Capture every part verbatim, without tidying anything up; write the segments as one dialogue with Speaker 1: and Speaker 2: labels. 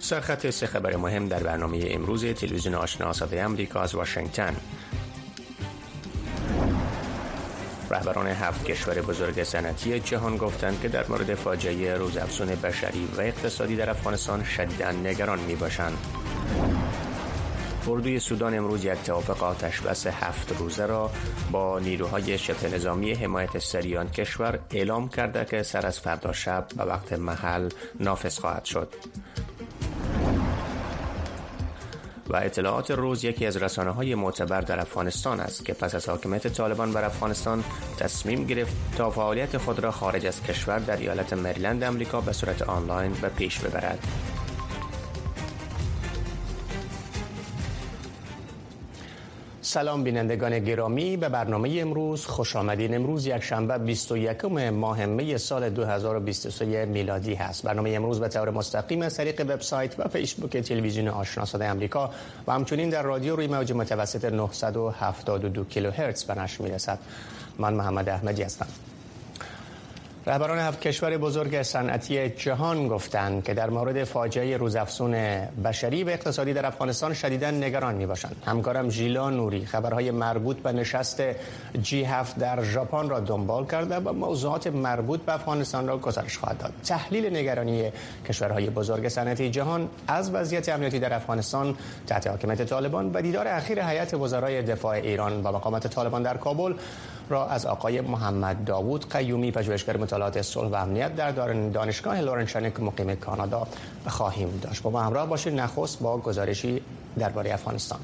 Speaker 1: سرخط سه خبر مهم در برنامه امروز تلویزیون آشنا صدای آمریکا از واشنگتن. رهبران هفت کشور بزرگ صنعتی جهان گفتند که در مورد فاجعه روزافزون بشری و اقتصادی در افغانستان شدیداً نگران می‌باشند. اردوی سودان امروز یک توافق آتش‌بس هفت روزه را با نیروهای شبه نظامی حمایت سریع آن کشور اعلام کرده که سر از فردا شب به وقت محل نافذ خواهد شد. و اطلاعات روز یکی از رسانه‌های معتبر در افغانستان است که پس از حاکمیت طالبان بر افغانستان تصمیم گرفت تا فعالیت خود را خارج از کشور در ایالت مریلند آمریکا به صورت آنلاین به پیش ببرد. سلام بینندگان گرامی، به برنامه امروز خوش آمدین. امروز یک شنبه بیست و یکم ماه می سال دو هزار و بیست و سه میلادی هست. برنامه امروز به طور مستقیم از طریق وبسایت و فیسبوک تلویزیون آشنا صدای آمریکا و همچنین در رادیو روی موج متوسط نهصد و هفتاد و دو کیلوهرتز به نشر میرسد. من محمد احمدی هستم. رهبران هفت کشور بزرگ صنعتی جهان گفتند که در مورد فاجعه روزافزون بشری و اقتصادی در افغانستان شدیداً نگران می‌باشند. همکارم ژیلا نوری خبرهای مربوط به نشست جی هفت در ژاپن را دنبال کرده و موضوعات مربوط به افغانستان را گزارش خواهد داد. تحلیل نگرانی کشورهای بزرگ صنعتی جهان از وضعیت امنیتی در افغانستان تحت حاکمیت طالبان و دیدار اخیر هیئت وزرای دفاع ایران با مقامات طالبان در کابل را از آقای محمد داوود قیومی، پژوهشگر مطالعات صلح و امنیت در دانشگاه لورنشانک مقیم کانادا خواهیم داشت. با ما همراه باشید. نخست با گزارشی درباره افغانستان.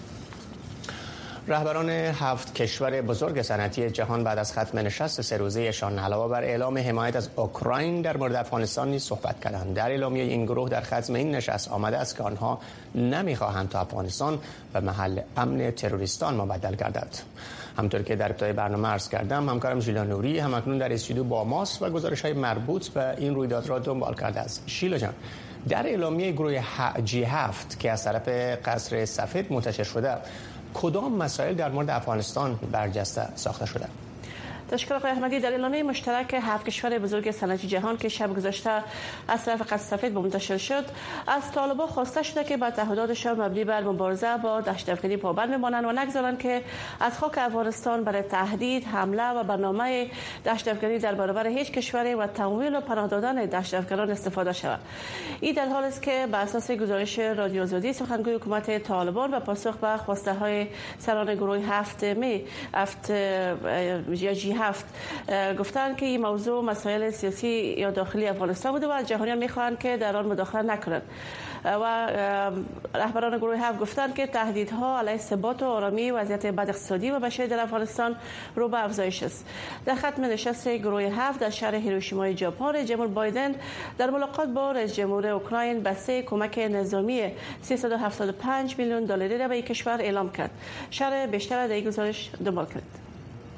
Speaker 1: رهبران هفت کشور بزرگ صنعتی جهان بعد از ختم نشست سه روزه‌شان علاوه بر اعلام حمایت از اوکراین در مورد افغانستان نیز صحبت کردند. در اعلامیه این گروه در ختم این نشست آمده است که آنها نمی‌خواهند تا افغانستان به محل امن تروریستان مبدل گردد. همونطور که در ابتدای برنامه عرض کردم، همکارم ژیلا نوری همکنون در استودیو با ماست و گزارش‌های مربوط به این رویداد را دنبال کرده است. ژیلا جان، در اعلامیه گروه جی هفت که از طرف قصر سفید منتشر شده، کدام مسائل در مورد افغانستان برجسته ساخته شده؟
Speaker 2: تشکر آقای احمدی. در اعلامیه مشترک هفت کشور بزرگ صنعتی جهان که شب گذشته از طرف قصر سفید منتشر شد، از طالبان خواسته شده که با تعهداتشان مبنی بر مبارزه با دهشت‌افکنی پابند بمانند و نگذارند که از خاک افغانستان برای تهدید، حمله و برنامه دهشت‌افکنی در برابر هیچ کشوری و تمویل و پناه دادن دهشت‌افکنان استفاده شود. این در حالی است که بر اساس گزارش رادیو آزادی سخنگوی حکومت طالبان و پاسخ به خواسته‌های سران گروه هفت می هفت یا جی هفت گفتند که این موضوع مسائل سیاسی یا داخلی افغانستان بوده و از جهانیان میخواهند که در آن مداخله نکنند. و رهبران گروه هفت گفتند که تهدیدها علیه ثبات و آرامی، وضعیت بد اقتصادی و بشری در افغانستان رو به افزایش است. در ختم نشست گروه هفت در شهر هیروشیما ژاپن، رئیس جمهور بایدن در ملاقات با رئیس جمهور اوکراین بسته کمک نظامی سیصد و هفتاد و پنج میلیون دلاری را به این کشور اعلام کرد. شرح بیشتر در این گزارش دنبال کنید.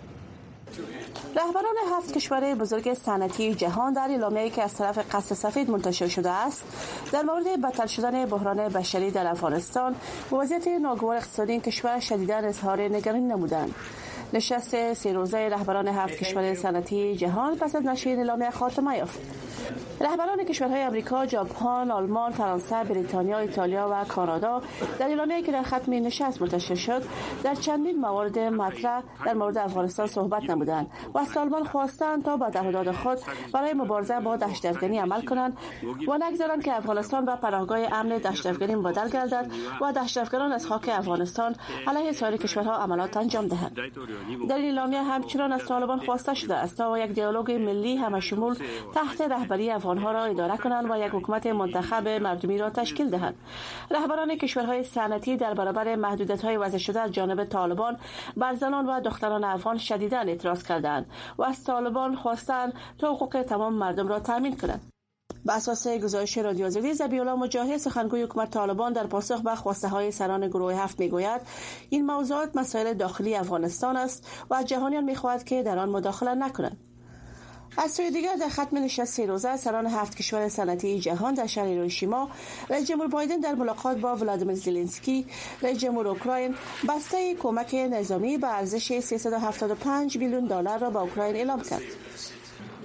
Speaker 2: رهبران هفت کشور بزرگ صنعتی جهان در اعلامیه‌ای که از طرف قصر سفید منتشر شده است در مورد بدتر شدن بحران بشری در افغانستان و وضعیت ناگوار اقتصادی این کشور شدیداً اظهار نگرانی نمودند. نشست سه روزه رهبران هفت کشور صنعتی جهان پس از نشر اعلامیه خاتمه یافت. رهبران کشورهای آمریکا، ژاپن، آلمان، فرانسه، بریتانیا، ایتالیا و کانادا در اعلامیه‌ای که در ختم نشست منتشر شد در چندین موارد مطرح در مورد افغانستان صحبت نمودند و از طالبان خواستند تا با تعهدات خود برای مبارزه با دهشت‌افکنی عمل کنند و نگذارند که افغانستان به پناهگاه امن دهشت‌افکنی مبدل گردد و دهشت‌افکنان از خاک افغانستان علیه سایر کشورها عملیات انجام دهند. در این اعلامیه همچنان از طالبان خواسته شده است تا یک دیالوگ ملی همشمول تحت رهبری افغانها را اداره کنند و یک حکومت منتخب مردمی را تشکیل دهند. رهبران کشورهای صنعتی در برابر محدودیت‌های وضع شده از جانب طالبان بر زنان و دختران افغان شدیداً اعتراض کردند و از طالبان خواستند تا حقوق تمام مردم را تضمین کنند. بر اساس گزارش رادیو آزادی، ذبیح‌الله مجاهد سخنگوی حکومت طالبان در پاسخ به خواسته‌های سران گروه هفت میگوید این موضوعات مسائل داخلی افغانستان است و از جهانیان می‌خواهد که در آن مداخله نکنند. از سوی دیگر در ختم نشست سه روزه سران هفت کشور صنعتی جهان در شهر هیروشیما، رئیس جمهور بایدن در ملاقات با ولادیمیر زلنسکی، رئیس جمهور اوکراین، بسته کمک نظامی به ارزش سیصد و هفتاد و پنج میلیون دلار را به اوکراین اعلام کرد.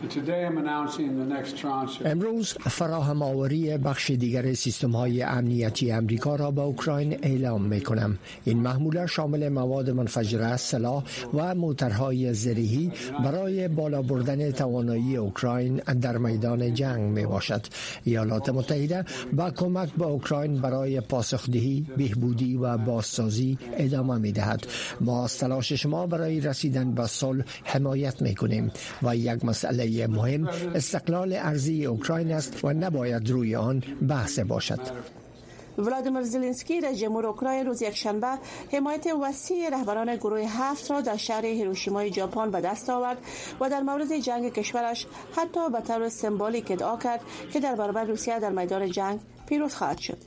Speaker 3: امروز فراهم آوری بخش دیگر سیستم های امنیتی امریکا را به اوکراین اعلام می کنم. این محموله شامل مواد منفجره، سلاح و موترهای زرهی برای بالا بردن توانایی اوکراین در میدان جنگ می باشد. ایالات متحده با کمک به اوکراین برای پاسخدهی، بهبودی و بازسازی ادامه می دهد. ما از تلاش شما برای رسیدن به صلح حمایت می کنیم و یک مسئله مهم استقلال ارضی اوکراین است و نباید روی آن بحث باشد.
Speaker 2: ولادیمیر زلنسکی رئیس جمهور اوکراین روز یکشنبه حمایت وسیع رهبران گروه هفت را در شهر هیروشیما ژاپن به دست آورد و در مورد جنگ کشورش حتی به طور سمبولیک ادعا کرد که در برابر روسیه در میدان جنگ پیروز خواهد شد.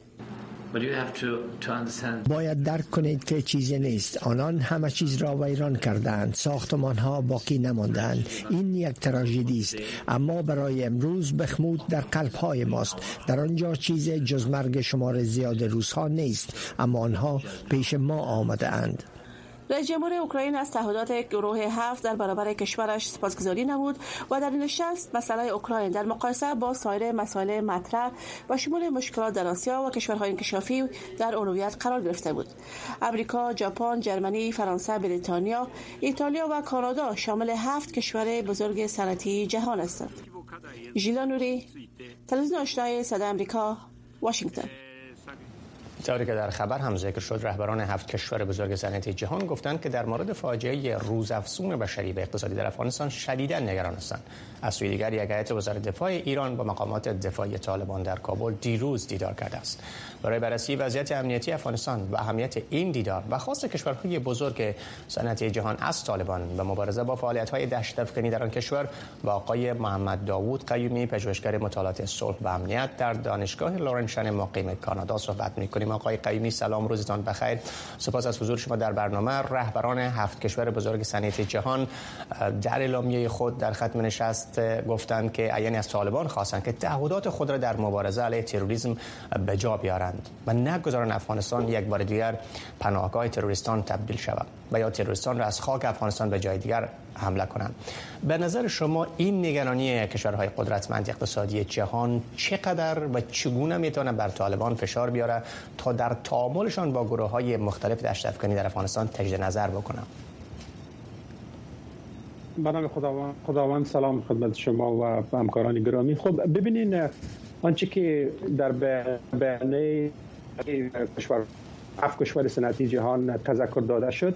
Speaker 3: باید درک کنید که چیزی نیست. آنان همه چیز را ویران کردند. ساختمان ها باقی نماندند. این یک تراژدی است، اما برای امروز بخمود در قلب های ماست. در آنجا چیز جز مرگ شمار زیاد روس ها نیست، اما آنها پیش ما آمده اند.
Speaker 2: رئیس جمهور اوکراین از تعهدات گروه هفت در برابر کشورش سپاسگزاری نمود و در این نشست مسئله اوکراین در مقایسه با سایر مسائل مطرح و شمول مشکلات در آسیا و کشورهای انکشافی در اولویت قرار گرفته بود. امریکا، ژاپن، ژرمنی، فرانسه، بریتانیا، ایتالیا و کانادا شامل هفت کشور بزرگ صنعتی جهان هستند. ژیلا نوری، تلویزیون آشنای صدای آمریکا، واشنگتن.
Speaker 1: طوری که در خبر هم ذکر شد، رهبران هفت کشور بزرگ صنعتی جهان گفتند که در مورد فاجعه روزافزون بشری و اقتصادی در افغانستان شدیداً نگران هستند. از سوی دیگر یک هیئت وزارت دفاع ایران با مقامات دفاعی طالبان در کابل دیروز دیدار کرده است. برای بررسی وضعیت امنیتی افغانستان و اهمیت این دیدار و خواست کشورهای بزرگ صنعتی جهان از طالبان و مبارزه با فعالیت‌های دهشت‌افکنی در آن کشور، با آقای محمد داوود قیومی، پژوهشگر مطالعات صلح و امنیت در دانشگاه لورنشن مقیم کانادا صحبت می‌کنیم. آقای قیومی سلام، روزتان بخیر. سپاس از حضور شما در برنامه. رهبران هفت کشور بزرگ صنعتی جهان در اعلامیه خود در ختم نشست گفتند که عیانی از طالبان خواستند که تعهدات خود را در مبارزه علیه تروریسم به جا بیارند و نگذارند افغانستان یک بار دیگر پناهگاه تروریستان تبدیل شود و یا تروریستان را از خاک افغانستان به جای دیگر حمله کنند. به نظر شما این نگرانی کشورهای قدرتمند اقتصادی جهان چقدر و چگونه میتونه بر طالبان فشار بیاره تا در تعاملشان با گروه‌های مختلف دهشت‌افکنی در افغانستان تجدید نظر بکنند؟
Speaker 4: به نام خداوند خداوند سلام خدمت شما و همکاران گرامی. خب ببینین، آنچه که در بیانیه کشور هفت کشور صنعتی جهان تذکر داده شد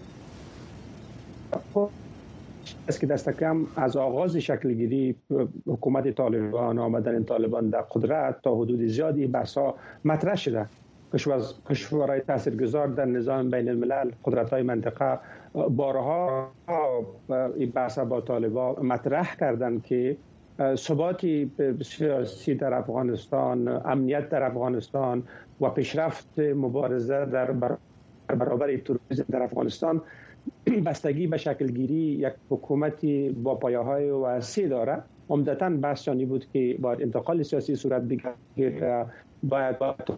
Speaker 4: است که دست کم از آغاز شکلگیری حکومت طالبان، آمدن طالبان در قدرت تا حدود زیادی بحث‌ها مطرح شده. کشورهای تاثیرگذار در نظام بین الملل، قدرت‌های منطقه بارها این بحث با طالبان مطرح کردند که ثباتی سیاسی در افغانستان، امنیت در افغانستان و پیشرفت مبارزه در برابر تروریسم در افغانستان بستگی به شکلگیری یک حکومتی با پایه‌های وسیع داره. عمدتاً بحث جانی بود که باید انتقال سیاسی صورت بگیرد، باید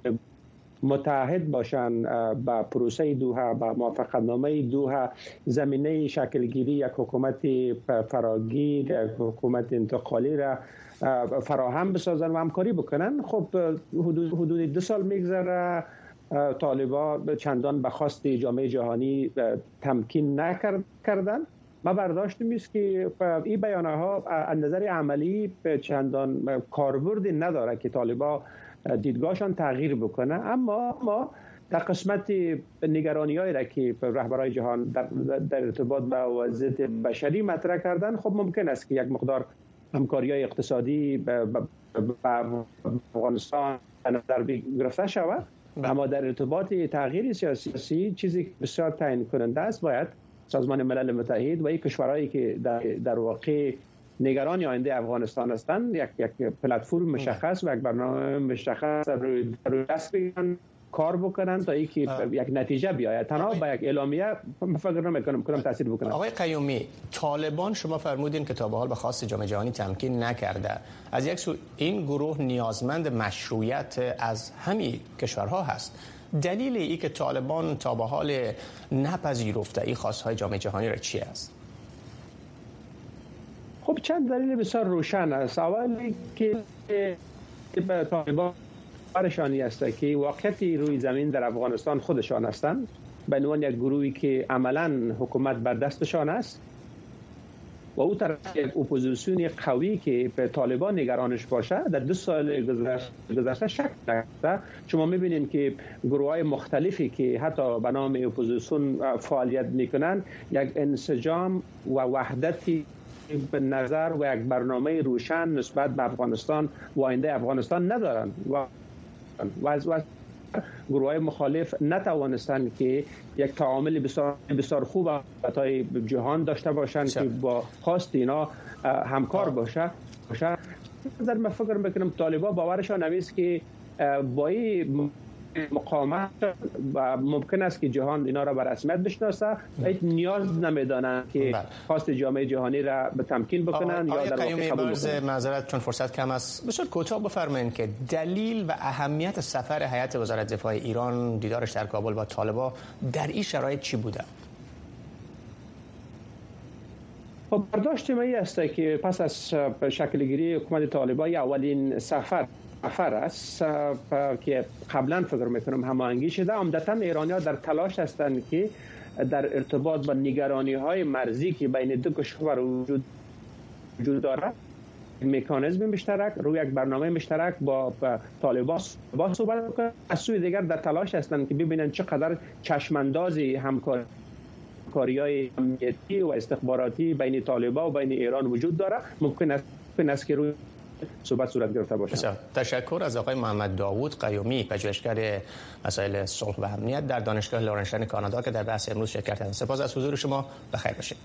Speaker 4: متحد باشن با پروسه دوحه، با موافقتنامه دوحه، زمینه شکلگیری یک حکومت فراگیر، یک حکومت انتقالی را فراهم بسازن و همکاری بکنن. خب حدود حدود دو سال میگذره، طالبان چندان به خواست جامعه جهانی تمکین نکردن. ما برداشتیم است که این بیانیه ها از نظر عملی چندان کاربردی نداره که طالبان دیدگاهشان تغییر بکنه، اما ما در قسمت نگرانی‌هایی را که رهبران جهان در, در ارتباط با وضعیت بشری مطرح کردن، خب ممکن است که یک مقدار همکاری‌های اقتصادی با افغانستان در گرفته شود، اما در ارتباط تغییر سیاسی چیزی بسیار تعیین کننده است. باید سازمان ملل متحد و این کشورهایی که در, در واقع نگران آینده افغانستان هستند یک یک پلتفرم مشخص و یک برنامه مشخص روی دست بگیرن، کار بکنن تا اینکه یک نتیجه بیاید. تنها با یک اعلامیه فکر نمی‌کنم کنم تاثیر بکنه.
Speaker 1: آقای قیومی، طالبان شما فرمودین که تا به حال به خواست جامعه جهانی تمکین نکرده. از یک سو این گروه نیازمند مشروعیت از همین کشورها هست. دلیل ای که طالبان تا به حال نپذیرفته این خواست‌های جامعه جهانی را چی است؟
Speaker 4: خب چند دلیل بسیار روشن است. اولی که به طالبان برشانی است که واقعیتی روی زمین در افغانستان خودشان هستند، به عنوان یک گروهی که عملاً حکومت بر دستشان است و او طرف یک اپوزیسیون قوی که به طالبان نگرانش باشه در دو سال گذشته شک نکرده. شما میبینید که گروه‌های مختلفی که حتی به نام اپوزیسیون فعالیت میکنن یک انسجام و وحدتی به نظر و یک برنامه روشن نسبت به افغانستان و آینده افغانستان ندارند و و گروه‌های مخالف نتوانستند که یک تعامل بسیار بسیار خوب با جهان داشته باشند که با خواست اینا همکار باشه باشه در من فکر میکنم طالبان باورشان نمیست که با این مقاومت ممکن است که جهان اینا را به رسمیت بشناسه. هیچ نیاز نمیدانند که خواست جامعه جهانی را به تمکین بکنن یا در واقع قبول بکنن.
Speaker 1: معذرت چون فرصت کم است، بسیار کوتاه بفرمایید که دلیل و اهمیت سفر هیئت وزارت دفاع ایران دیدارش در کابل با طالبان در این شرایط چی بوده؟
Speaker 4: خب برداشت من است که پس از شکلگیری حکومت طالبان اولین سفر سفر است که قبلا فکر میکنم هماهنگی شده. عمدتاً ایرانی‌ها در تلاش هستند که در ارتباط با نگرانی‌های مرزی که بین دو کشور وجود وجود دارد مکانیزم مشترک روی یک برنامه مشترک با طالبان با صحبت کنند. از سوی دیگر در تلاش هستند که ببینند چقدر چشماندازی همکاری کاریای امنیتی و استخباراتی بین طالبان و بین ایران وجود داره. ممکن است ممکن است که روی صحبت صورت گرفته باشه.
Speaker 1: تشکر از آقای محمد داوود قیومی، پژوهشگر مسائل صلح و امنیت در دانشگاه لارنشتاین کانادا که در بحث امروز شرکت کردند. سپاس از حضور شما. بخیر باشید.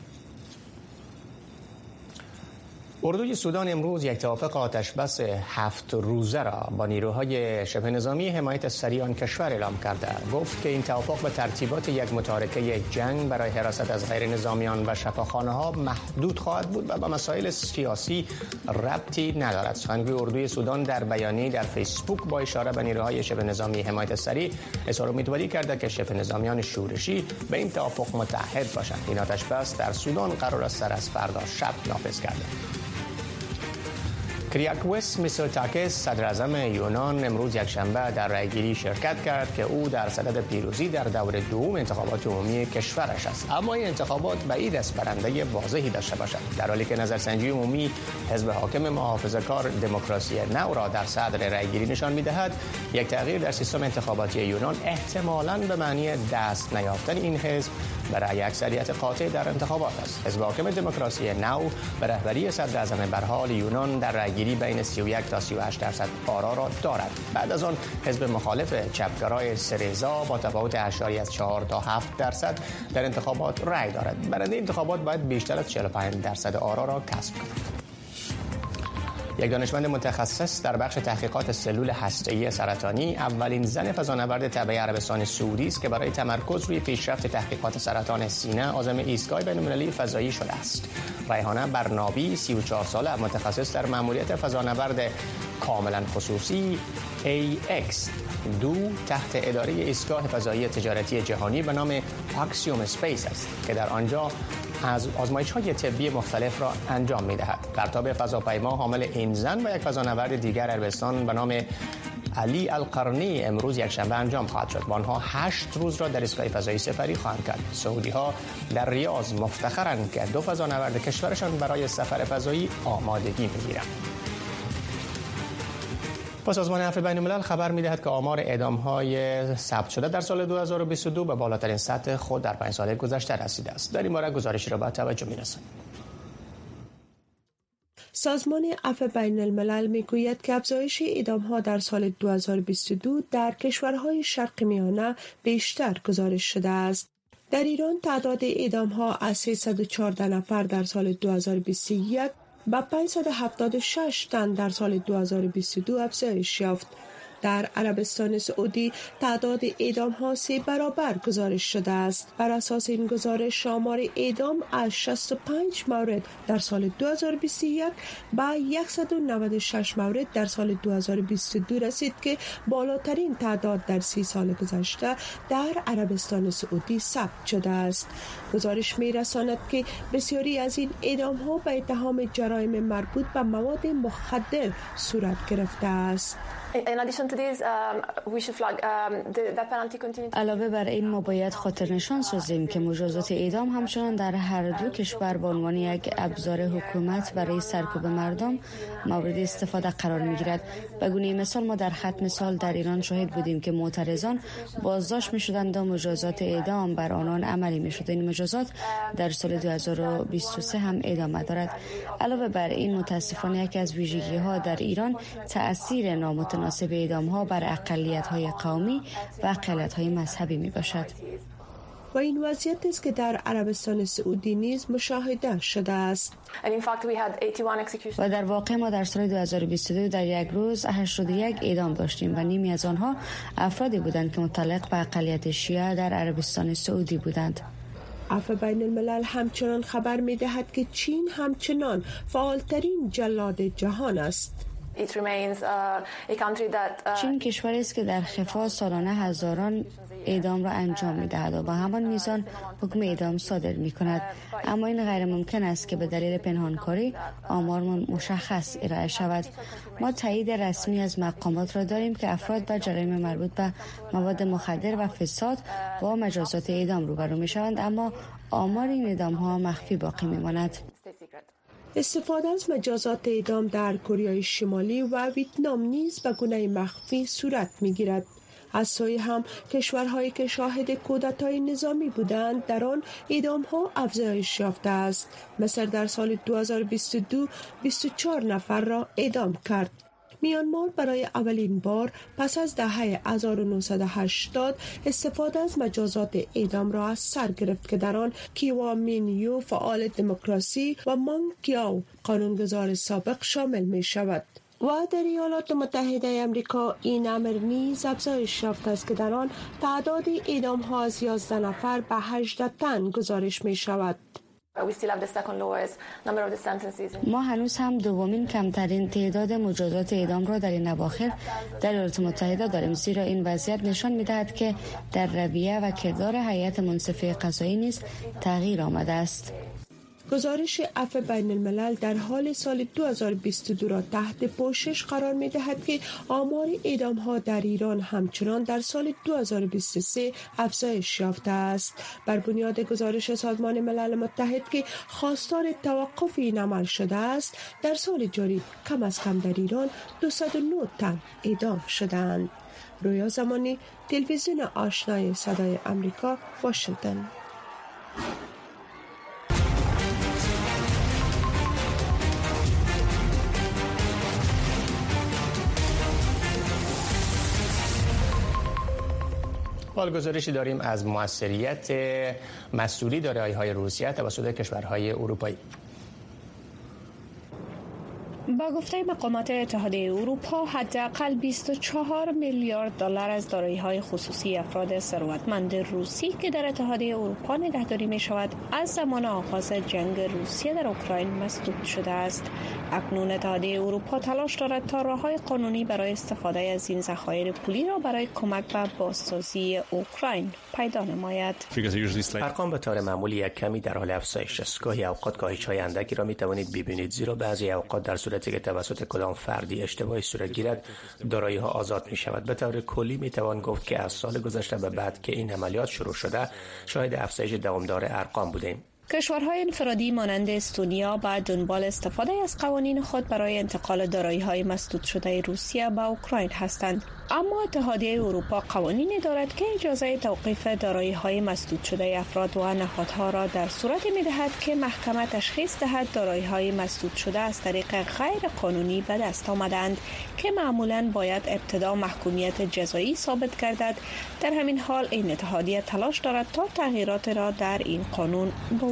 Speaker 1: اردوی سودان امروز یک توافق آتشبس هفت روزه را با نیروهای شبه نظامی حمایت سریع آن کشور اعلام کرده. گفت که این توافق به ترتیبات یک متارکه جنگ برای حراست از غیر نظامیان و شفاخانه‌ها محدود خواهد بود و به مسائل سیاسی ربطی ندارد. سخنگوی اردوی سودان در بیانیه‌ای در فیسبوک با اشاره به نیروهای شبه نظامی حمایت سریع اظهار امیدواری کرده که شبه نظامیان شورشی به این توافق متحد باشند. این آتشبس در سودان قرار است سر از فردا شب نافذ گردد. کریاکوس میتسوتاکیس صدر اعظم یونان امروز یکشنبه در رأیگیری شرکت کرد که او در صدد پیروزی در دور دوم انتخابات عمومی کشورش است، اما این انتخابات بعید است برنده واضحی داشته باشد. در حالی که نظرسنجی عمومی حزب حاکم محافظه‌کار دموکراسی نو را در صدر رأیگیری نشان می‌دهد، یک تغییر در سیستم انتخاباتی یونان احتمالاً به معنی دست نیافتن این حزب برای اکثریت قاطع در انتخابات است. حزب حاکم دموکراسی نو به رهبری صدر اعظم برحال یونان در رأیگیری بین سی و یک تا سی و هشت درصد آرا را دارد. بعد از آن حزب مخالف چپگرای سریزا با تفاوت اشاری از چهار تا هفت درصد در انتخابات رأی دارد. برنده انتخابات باید بیشتر از چهل و پنج درصد آرا را کسب کند. یک دانشمند متخصص در بخش تحقیقات سلول هسته‌ای سرطانی اولین زن فضانورد تبع عربستان سعودی است که برای تمرکز روی پیشرفت تحقیقات سرطان سینه عازم ایستگاه بین‌المللی فضایی شده است. ریحانه برنابی سی و چهار ساله متخصص در مأموریت فضانورد کاملا خصوصی ای اکس دو تحت اداره ایستگاه فضایی تجارتی جهانی به نام اکسیوم اسپیس است که در آنجا از آزمایش‌های طبی مختلف را انجام می‌دهد. پرتاب فضاپیما حامل این زن و یک فضانورد دیگر عربستان به نام علی القرنی امروز یکشنبه انجام خواهد شد. آنها هشت روز را در ایستگاه فضایی سپری خواهند کرد. سعودی‌ها در ریاض مفتخرند که دو فضانورد کشورشان برای سفر فضایی آمادگی می‌گیرند. سازمان عفو بین الملل خبر می‌دهد که آمار اعدام‌های ثبت شده در سال دو هزار و بیست و دو به بالاترین سطح خود در پنج سال گذشته رسیده است. در این باره گزارشی را به توجه می‌رسانیم.
Speaker 5: سازمان عفو بین الملل میگوید که افزایش اعدام‌ها در سال دو هزار و بیست و دو در کشورهای شرق میانه بیشتر گزارش شده است. در ایران تعداد اعدام‌ها از سیصد و چهارده نفر در سال دو هزار و بیست و یک به پانصد و هفتاد و شش تن در سال دو هزار و بیست و دو افزایش یافت. در عربستان سعودی تعداد اعدام ها سه برابر گزارش شده است. بر اساس این گزارش شمار اعدام از شصت و پنج مورد در سال دو هزار و بیست و یک به صد و نود و شش مورد در سال دو هزار و بیست و دو رسید که بالاترین تعداد در سی سال گذشته در عربستان سعودی ثبت شده است. گزارش می رساند که بسیاری از این اعدام ها به اتهام جرایم مربوط به مواد مخدر صورت گرفته است.
Speaker 6: علاوه بر این ما باید خاطر نشان سازیم که مجازات اعدام همچنان در هر دو کشور به عنوان یک ابزار حکومت برای سرکوب مردم مورد استفاده قرار می‌گیرد. به گونه مثال ما در ختم سال در ایران شاهد بودیم که معترضان بازداشت می‌شدند و مجازات اعدام بر آنان عملی می‌شد. این مجازات در سال دو هزار و بیست و سه هم ادامه دارد. علاوه بر این متاسفانه یکی از ویژگی‌ها در ایران تأثیر نامتناسب مناسب اعدام‌ها بر اقلیت‌های قومی و اقلیت‌های مذهبی میباشد.
Speaker 5: و این وضعیت است که در عربستان سعودی نیز مشاهده شده است.
Speaker 6: و در واقع ما در سال دو هزار و بیست و دو در یک روز هشتاد و یک اعدام داشتیم و نیمی از آنها افرادی بودند که متعلق به اقلیت شیعه در عربستان سعودی بودند.
Speaker 5: عفو بین الملل همچنان خبر می دهد که چین همچنان فعالترین جلاد جهان است.
Speaker 6: چین کشوری است که در خفا سالانه هزاران اعدام را انجام می دهد و با همان میزان حکم اعدام صادر می کند. اما این غیر ممکن است که به دلیل پنهانکاری آمار مشخص ارائه شود. ما تایید رسمی از مقامات را داریم که افراد با جرایم مربوط به مواد مخدر و فساد با مجازات اعدام روبرو می شوند، اما آمار این اعدام ها مخفی باقی می ماند.
Speaker 5: استفاده از مجازات اعدام در کره شمالی و ویتنام نیز به گونه مخفی صورت می‌گیرد. از سوی هم کشورهایی که شاهد کودتای نظامی بودند در آن اعدام‌ها افزایش یافته است. مصر در سال دو هزار و بیست و دو بیست و چهار نفر را اعدام کرد. میانمار برای اولین بار پس از دهه هزار و نهصد و هشتاد استفاده از مجازات اعدام را از سر گرفت که در آن کیوا مین یو فعال دموکراسی و مانگ کیاو قانونگذار سابق شامل می شود. و در ایالات متحده آمریکا این امر نیز افزایش یافته است که در آن تعداد اعدام ها از یازده نفر به هجده تن گزارش می شود.
Speaker 6: ما هنوز هم دومین کمترین تعداد مجازات اعدام را در این اواخر در ایالات متحده داریم، زیرا این وضعیت نشان می‌دهد که در رویه و کردار هیئت منصفه قضایی نیز تغییر آمده است.
Speaker 5: گزارش عفو بین الملل در حال سال دو هزار و بیست و دو را تحت پوشش قرار می دهد که آمار اعدام ها در ایران همچنان در سال دو هزار و بیست و سه افزایش یافته است. بر بنیاد گزارش سازمان ملل متحد که خواستار توقف این عمل شده است، در سال جاری کم از کم در ایران دویست و نه تن اعدام شدند. رویا زمانی، تلویزیون آشنای صدای آمریکا، واشنگتن.
Speaker 1: حال گزارشی داریم از موثریت مسئولی دارایی‌های روسیه توسط کشورهای اروپایی.
Speaker 7: با گفته مقامات اتحادیه اروپا، حداقل بیست و چهار میلیارد دلار از دارایی‌های خصوصی افراد ثروتمند روسی که در اتحادیه اروپا نگهداری می‌شود، از زمان آغاز جنگ روسیه در اوکراین مسدود شده است. اکنون اتحادیه اروپا تلاش دارد تا راه‌های قانونی برای استفاده از این ذخایر پولی را برای کمک به بازسازی اوکراین پیدا نماید.
Speaker 1: ارقام به طور معمول یک کمی در حال افزایش است. گاهی اوقات کاهش‌های اندکی را می‌توانید ببینید، زیرا بعضی اوقات در صورتی که توسط کدام فردی اشتباهی صورت گیرد دارایی‌ها آزاد می‌شود. به طور کلی می‌توان گفت که از سال گذشته به بعد که این عملیات شروع شده، شاهد افزایش دوامدار ارقام بودیم.
Speaker 7: کشورهای انفرادی مانند استونیا با دنبال استفاده از قوانین خود برای انتقال دارایی‌های مسدود شده روسیه به اوکراین هستند، اما اتحادیه اروپا قوانینی دارد که اجازه توقیف دارایی‌های مسدود شده افراد و نهادها را در صورتی می‌دهد که محکمه تشخیص دهد دارایی‌های مسدود شده از طریق غیر قانونی به دست آمدند که معمولاً باید ابتدا محکومیت جزایی ثابت گردد. در همین حال این اتحادیه تلاش دارد تا تغییرات را در این قانون به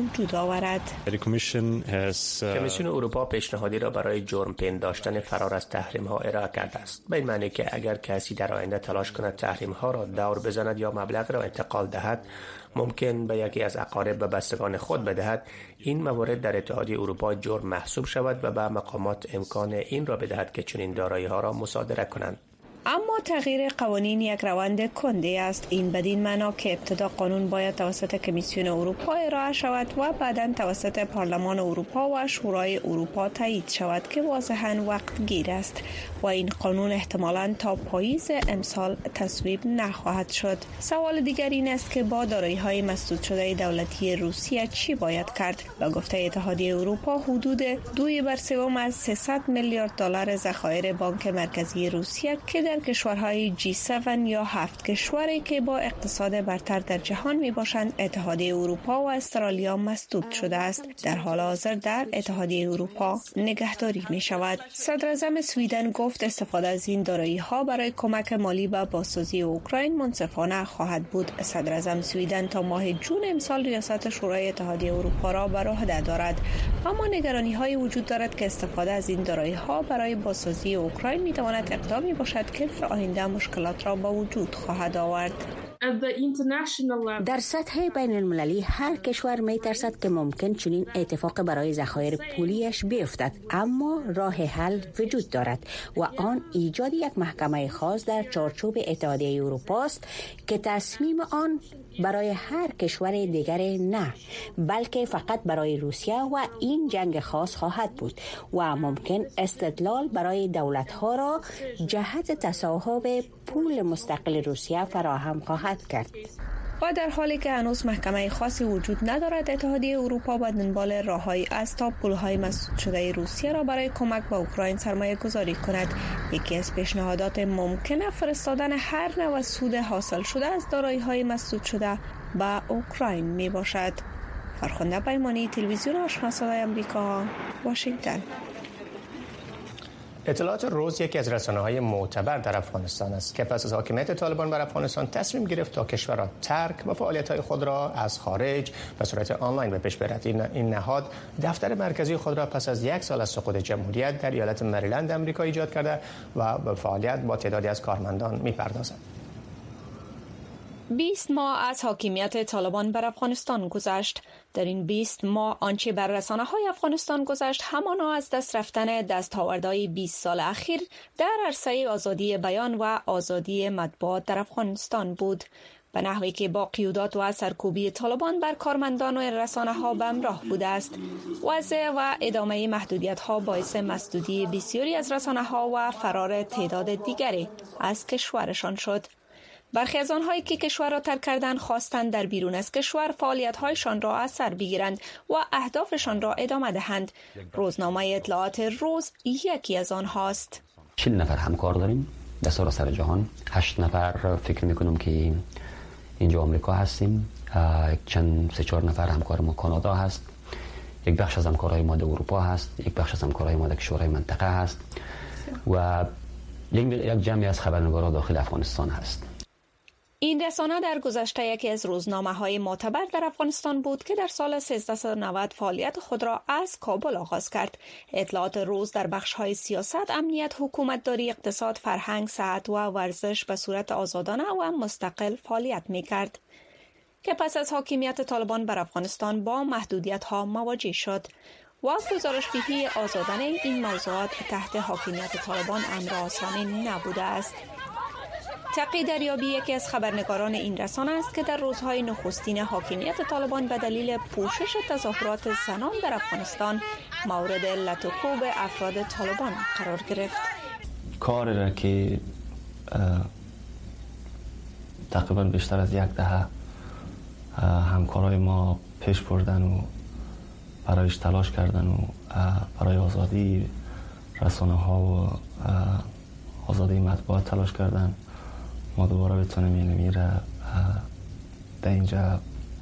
Speaker 7: وجود آورد.
Speaker 1: کمیسیون اروپا پیشنهادی را برای جرم پنداشتن فرار از تحریم ها ارائه کرده است، به این معنی که اگر کسی در آینده تلاش کند تحریم ها را دور بزند یا مبلغ را انتقال دهد، ممکن به یکی از اقارب و بستگان خود بدهد، این موارد در اتحادیه اروپا جرم محسوب شود و به مقامات امکان این را بدهد که چنین دارایی ها را مصادره کنند.
Speaker 7: اما تغییر قوانین یک روند کنده است. این بدین معنا که ابتدا قانون باید توسط کمیسیون اروپا ارائه شود و بعداً توسط پارلمان اروپا و شورای اروپا تایید شود که واضحاً وقت گیر است و این قانون احتمالاً تا پاییز امسال تصویب نخواهد شد. سوال دیگر این است که با دارایی‌های مسدود شده دولتی روسیه چی باید کرد؟ به گفته اتحادیه اروپا حدود دو بر سوم از سیصد میلیارد دلار ذخایر بانک مرکزی روسیه که در کشورهای جی هفت یا هفت کشوری که با اقتصاد برتر در جهان می باشند اتحادیه اروپا و استرالیا مسدود شده است. در حال حاضر در اتحادیه اروپا نگهداری می شود. صدر اعظم سویدن گفت استفاده از این دارایی ها برای کمک مالی به بازسازی اوکراین منصفانه خواهد بود. صدر اعظم سویدن تا ماه جون امسال ریاست شورای اتحادیه اروپا را بر عهده دارد، اما نگرانی های وجود دارد که استفاده از این دارایی ها برای بازسازی اوکراین می تواند اقدامی باشد که در آینده مشکلات را به وجود خواهد آورد.
Speaker 8: در سطح بین المللی هر کشور می ترسد که ممکن چنین اتفاق برای ذخایر پولیش بیفتد، اما راه حل وجود دارد و آن ایجاد یک محکمه خاص در چارچوب اتحادیه اروپا است که تصمیم آن برای هر کشور دیگر نه، بلکه فقط برای روسیه و این جنگ خاص خواهد بود و ممکن استدلال برای دولت‌ها را جهت تصاحب پول مستقل روسیه فراهم خواهد کرد.
Speaker 7: و در حالی که هنوز محکمه خاصی وجود ندارد، اتحادیه اروپا با دنبال راههایی است تا پولهای مسدود شده روسیه را برای کمک به اوکراین سرمایه گذاری کند. یکی از پیشنهادات ممکنه فرستادن هر نوع سود حاصل شده از دارایی‌های مسدود شده به اوکراین می باشد. فرخنده پیمانی، تلویزیون آشنا صدای آمریکا، واشنگتن.
Speaker 1: اطلاعات روز یکی از رسانه‌های معتبر در افغانستان است که پس از حاکمیت طالبان بر افغانستان تصمیم گرفت تا کشور را ترک و فعالیت‌های خود را از خارج به صورت آنلاین به پیش برد. این نهاد دفتر مرکزی خود را پس از یک سال از سقوط جمهوریت در ایالت مریلند آمریکا ایجاد کرده و به فعالیت با تعدادی از کارمندان می‌پردازد.
Speaker 7: بیست ماه از حاکمیت طالبان بر افغانستان گذشت. در این بیست ماه آنچه بر رسانه‌های افغانستان گذشت همانا از دست رفتن دستاوردهای بیست سال اخیر در عرصه آزادی بیان و آزادی مطبوعات در افغانستان بود، به نحوی که با قیودات و سرکوبی طالبان بر کارمندان و رسانه‌ها به همراه بوده است. وضع و ادامه محدودیت‌ها باعث مسدودی بسیاری از رسانه‌ها و فرار تعداد دیگری از کشورشان شد. برخی از آنهایی که کشور را ترک کردند خواستند در بیرون از کشور فعالیت‌هایشان را از سر بگیرند و اهدافشان را ادامه دهند. روزنامه اطلاعات روز یکی از آنهاست.
Speaker 9: چهل نفر همکار داریم در سراسر جهان. هشت نفر فکر می‌کنم که اینجا آمریکا هستیم. چند سه چهار نفر همکار ما کانادا هست. یک بخش از همکارای ما در اروپا هست. یک بخش از همکارای ما در کشورهای منطقه هست و یک جمعی از خبرنگاران داخل افغانستان هست.
Speaker 7: این رسانه در گذشته یکی از روزنامه‌های معتبر در افغانستان بود که در سال سیزده نود فعالیت خود را از کابل آغاز کرد. اطلاعات روز در بخش‌های سیاست، امنیت، حکومتداری، اقتصاد، فرهنگ، صحت و ورزش به صورت آزادانه و مستقل فعالیت می‌کرد که پس از حاکمیت طالبان بر افغانستان با محدودیت‌ها مواجه شد و گزارش‌دهی آزادانه این موضوعات تحت حاکمیت طالبان امر آسانی نبوده است. تقی دریابی یکی از خبرنگاران این رسانه است که در روزهای نخستین حاکمیت طالبان به دلیل پوشش تظاهرات زنان در افغانستان مورد لط و کوب افراد طالبان قرار گرفت.
Speaker 10: کاری را که تقریبا بیشتر از یک دهه همکارای ما پیش بردن و برایش تلاش کردن و برای آزادی رسانه ها و آزادی مطبوعات تلاش کردن، ما دوباره بتونیم این میره در اینجا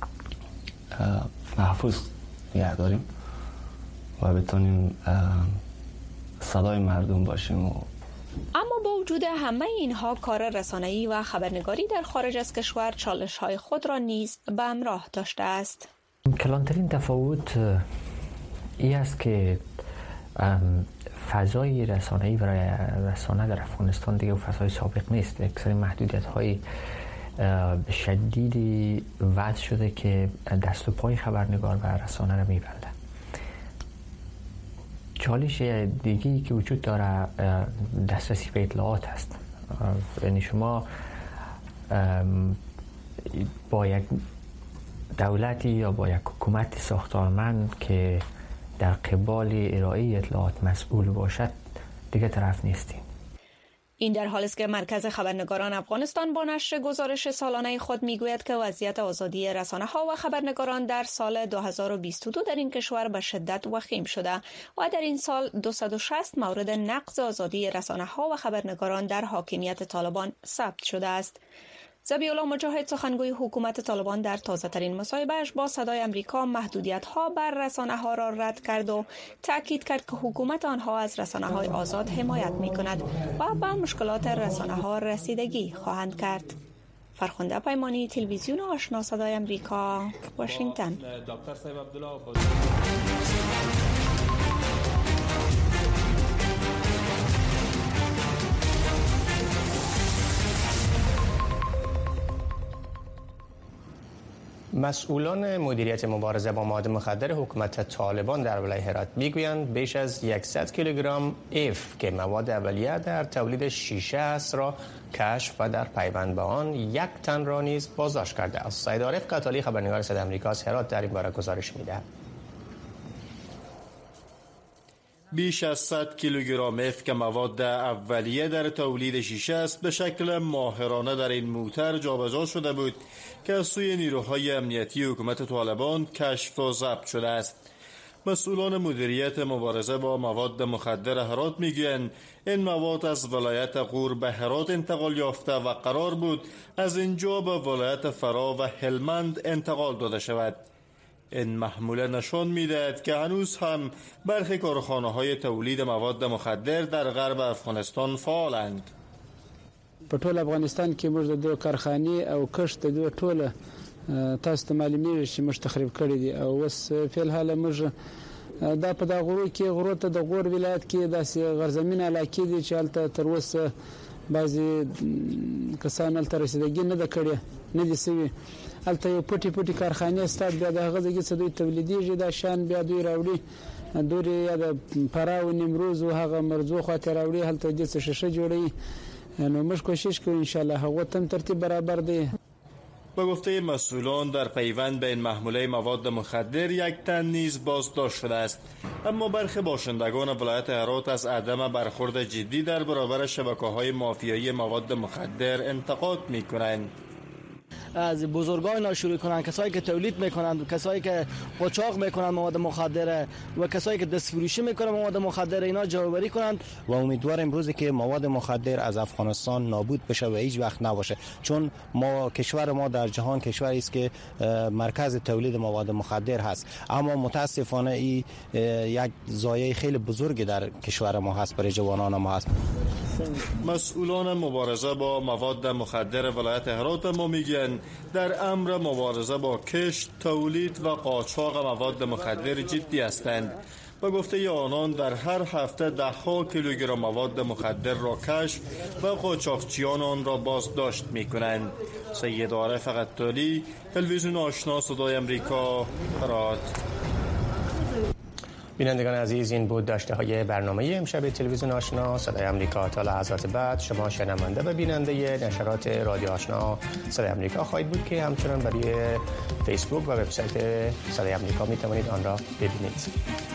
Speaker 10: محفوظ نگه داریم و بتونیم صدای مردم باشیم. و
Speaker 7: اما با وجود همه اینها کار رسانه‌ای و خبرنگاری در خارج از کشور چالش‌های خود را نیز به همراه داشته است.
Speaker 3: کلانترین تفاوت این است که فضای رسانه‌ای برای رسانه در افغانستان دیگه فضای سابق نیست. یک سری محدودیت‌های شدیدی وضع شده که دست و پای خبرنگار و رسانه را می‌بنده. چالش دیگه‌ای که وجود داره دسترسی به اطلاعات هست. یعنی شما با یک دولتی یا با یک حکومت ساختارمند که در قبال ارائه اطلاعات مسئول باشد دیگه طرف نیستیم.
Speaker 7: این در حالی است که مرکز خبرنگاران افغانستان با نشر گزارش سالانه خود میگوید که وضعیت آزادی رسانه‌ها و خبرنگاران در سال دو هزار و بیست و دو در این کشور به شدت وخیم شده و در این سال دویست و شصت مورد نقض آزادی رسانه‌ها و خبرنگاران در حاکمیت طالبان ثبت شده است. ذبیح‌الله مجاهد سخنگوی حکومت طالبان در تازه‌ترین مصاحبه‌اش با صدای آمریکا محدودیت‌ها بر رسانه‌ها را رد کرد و تاکید کرد که حکومت آنها از رسانه‌های آزاد حمایت می‌کند و به مشکلات رسانه‌ها رسیدگی خواهند کرد. فرخنده پیمانی، تلویزیون آشنا صدای آمریکا، واشنگتن.
Speaker 1: مسئولان مدیریت مبارزه با مواد مخدر حکومت طالبان در ولایت هرات میگویند بیش از صد کیلوگرم اف که مواد اولیه در تولید شیشه است را کشف و در پیوند به آن یک تن را نیز بازداشت کرده است. سید عارف قتالی خبرنگار صدای آمریکا از هرات در این باره گزارش می‌دهد.
Speaker 11: بیش از صد کیلوگرم اف که مواد اولیه در تولید شیشه است به شکل ماهرانه در این موتر جابجا شده بود که از سوی نیروهای امنیتی حکومت طالبان کشف و ضبط شده است. مسئولان مدیریت مبارزه با مواد مخدر هرات میگویند این مواد از ولایت غور به هرات انتقال یافته و قرار بود از اینجا به ولایت فرا و هلمند انتقال داده شود. این محموله نشان می‌دهد که هنوز هم برخی کارخانه‌های تولید مواد مخدر در غرب افغانستان فعالند.
Speaker 12: په ټول افغانستان کې موږ د دوه کارخانې او کښت د دوه ټوله تاسو ته معلومیږي چې موږ تخریب کړی دي او اوس په الحال موږ دا په دا غورو کې غورو ته د غور ولایت کې داسې غرزمین علاقې دي چې هلته تر اوسه بعضې کسان هلته رسیدګي نه ده کړې نه دي سوي. هلته یو پټي پټي کارخانې ستاد بیا د هغه ځای څخه دوی تولیدېږي دا شیان بیا دوی راوړي دورې یا د فراه و نیمروز و هغه مرزو خواته راوړي هلته دې څه شیشه جوړوي. نو موږ کوشش کوو انشاءالله هغو ته هم ترتیب برابر دی.
Speaker 11: به گفته مسئولان در پیوند به این محموله مواد مخدر یک تن نیز بازداشت شده است، اما برخی باشندگان ولایت هرات از عدم برخورد جدی در برابر شبکه‌های مافیایی مواد مخدر انتقاد می‌کنند.
Speaker 13: از بزرگان اینا شروع کنن، کسایی که تولید میکنن، کسایی که قاچاق میکنن مواد مخدر و کسایی که دستفروشی میکنن مواد مخدر، اینا جوابری کنن
Speaker 14: و امیدوارم روزی که مواد مخدر از افغانستان نابود بشه و هیچ وقت نباشه، چون ما کشور ما در جهان کشوری است که مرکز تولید مواد مخدر هست، اما متاسفانه این یک ضایعه خیلی بزرگی در کشور ما هست، برای جوانان ما هست.
Speaker 11: مسئولان مبارزه با مواد مخدر ولایت هرات ما میگن در امر مبارزه با کشت، تولید و قاچاق مواد مخدر جدی هستند. به گفته آنان در هر هفته ده ها کیلوگرم مواد مخدر را کشف و قاچاقچیان آن را بازداشت میکنند. سید عارف قتالی، تلویزیون آشنا صدای آمریکا، هرات.
Speaker 1: بینندگان عزیز، این بود داشته های برنامه امشب تلویزیون آشنا صدای آمریکا. تا لحظات بعد شما شنونده و بیننده نشرات رادیو آشنا صدای آمریکا خواهید بود که همچنان برای فیسبوک و وبسایت صدای آمریکا می توانید آن را ببینید.